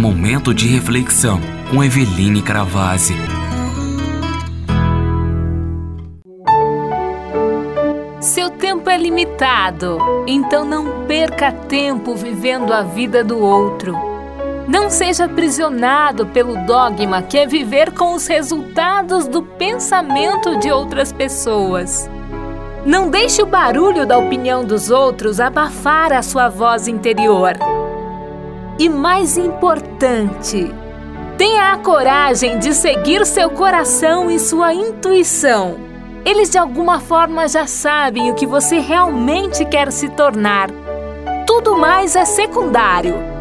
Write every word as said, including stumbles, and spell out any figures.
Momento de reflexão com Eveline Cravazzi. Seu tempo é limitado, então não perca tempo vivendo a vida do outro. Não seja aprisionado pelo dogma que é viver com os resultados do pensamento de outras pessoas. Não deixe o barulho da opinião dos outros abafar a sua voz interior. E mais importante, tenha a coragem de seguir seu coração e sua intuição. Eles de alguma forma já sabem o que você realmente quer se tornar. Tudo mais é secundário.